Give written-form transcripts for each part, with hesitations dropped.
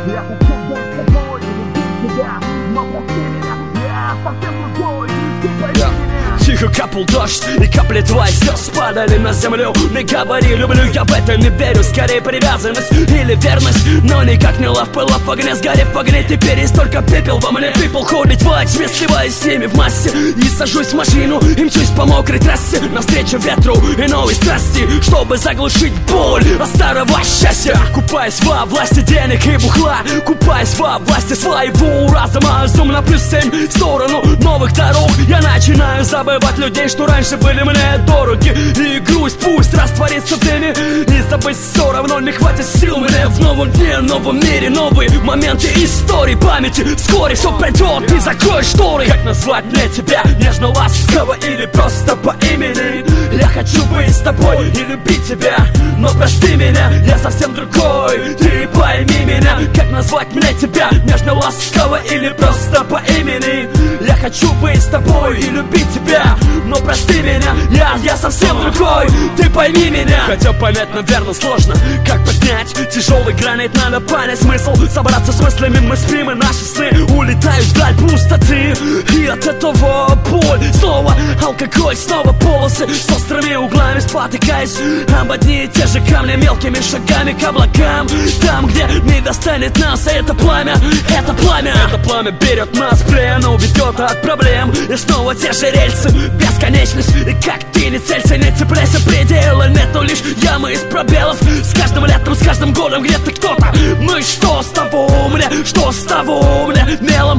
Я хочу быть с тобой и любить тебя, но прости меня, я совсем другой, ты пойми меня. Тихо капал дождь, и капли твоих слез падали на землю. Не говори люблю, я в это не верю. Скорее привязанность или верность, но никак не лав, пылав в огне, сгорев в огне. Теперь есть только пепел во мне. People ходит во тьме, сливаясь с ними в массе. И сажусь в машину, и мчусь по мокрой трассе навстречу ветру и новой страсти, чтобы заглушить боль от старого счастья. Купаясь во власти денег и бухла, купаясь во власти своего разума. Зум на +7 в сторону новых дорог. Я начинаю забывать людей, что раньше были мне дороги. И грусть пусть растворится в дыме, и забыть все равно не хватит сил мне. В новом дне, новом мире, новые моменты истории памяти. Вскоре все пройдет, ты закроешь шторы. Как назвать мне тебя, нежно, ласково или просто по имени? Я хочу быть с тобой и любить тебя, но прости меня, я совсем другой, ты пойми меня. Как назвать мне тебя, нежно, ласково или просто по имени? Я хочу быть с тобой и любить тебя, но прости меня, я совсем другой, ты пойми меня. Хотя понять, наверное, сложно, как поднять тяжелый гранит, надо понять смысл. Собраться с мыслями, мы спим, и наши сны улетают вдаль пустоты. И от этого боль, снова алкоголь, снова полосы с острыми углами, спотыкаясь об одни и те же камни, мелкими шагами к облакам. Там, где не достанет нас это пламя, это пламя. Это пламя берет нас в плен, уведет от проблем. И снова те же рельсы, бесконечность. И как ты не целься, не цепляйся, предела нету, лишь ямы из пробелов. С каждым летом, с каждым годом где-то кто-то. Ну и что с того у меня, что с того у меня? Мелом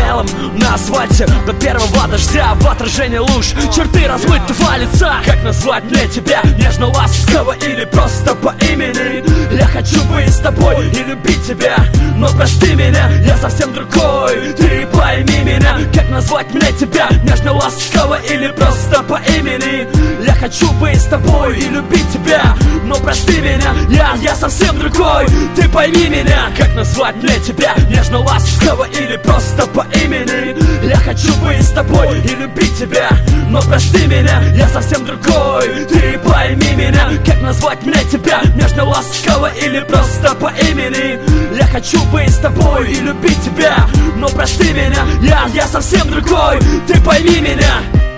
на асфальте до первого дождя, в отражении луж черты размытого лица. Как назвать мне тебя, нежно, ласково или просто по имени? Я хочу быть с тобой и любить тебя, но прости меня, я совсем другой, ты пойми меня. Как назвать мне тебя, нежно, ласково или просто по имени? Я хочу быть с тобой и любить тебя, но прости меня, я совсем другой, ты пойми меня. Как назвать мне тебя, нежно, ласково или просто по имени? Я хочу быть с тобой и любить тебя, но прости меня, я совсем другой, ты пойми меня. Как назвать мне тебя, нежно, ласково или просто по имени? Я хочу быть с тобой и любить тебя, но прости меня, я совсем другой, ты пойми меня.